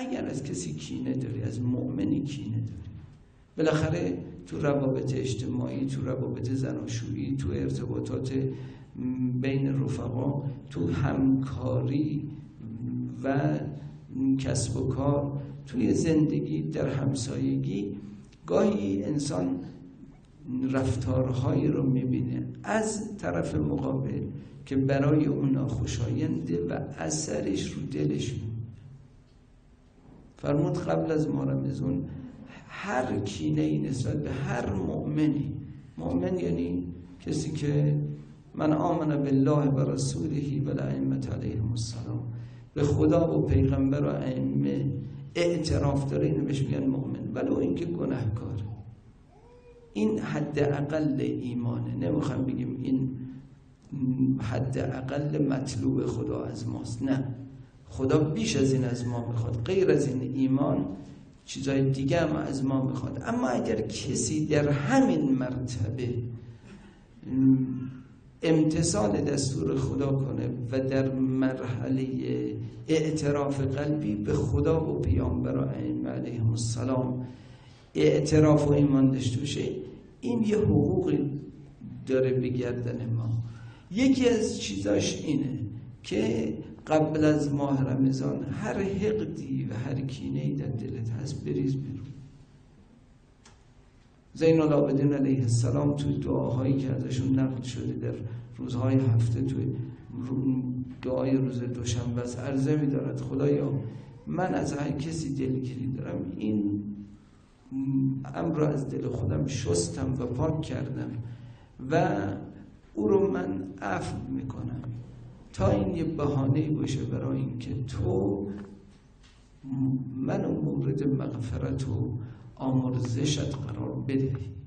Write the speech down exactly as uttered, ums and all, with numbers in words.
اگر از کسی کینه داری، از مؤمنی کینه داری، بالاخره تو روابط اجتماعی، تو روابط زناشویی، تو ارتباطات بین رفقا، تو همکاری و کسب و کار، توی زندگی در همسایگی، گاهی انسان رفتارهایی رو میبینه از طرف مقابل که برای اون ناخوشاینده و اثرش رو دلش میمونه. فرمود قبل از ماه رمضان هر کینه‌ای نسبت به هر مؤمنی، مؤمن یعنی کسی که من آمن بالله و رسوله و الائمه علیهم السلام، به خدا و پیغمبر و ائمه اعتراف داره، اینو بهش میگن مؤمن، ولو اینکه گناهکاره. این حد اقل ایمانه. نمیخوام بگیم این حد اقل مطلوب خدا از ماست، نه، خدا بیش از این از ما میخواد، غیر از این ایمان چیزای دیگه هم از ما میخواد. اما اگر کسی در همین مرتبه امتثال دستور خدا کنه و در مرحله اعتراف قلبی به خدا و پیامبر و ائمه علیهم السلام اعتراف و ایمان داشته باشه، این یه حقوقی داره به گردن ما. یکی از چیزاش اینه که قبل از ماه رمضان هر حقدی و هر کینه‌ای در دلت هست بریز بیرون. زین العابدین علیه السلام توی دعاهایی که ازشون نقل شده در روزهای هفته، توی دعای روز دوشنبه از عرضه می دارد خدایا من از هر کسی دلگیری دارم، این امر را از دل خودم شستم و پاک کردم و او رو من عفو میکنم، تا این یه بهانه‌ای باشه برای اینکه تو منو مورد مغفرت و آمرزشت قرار بدهی.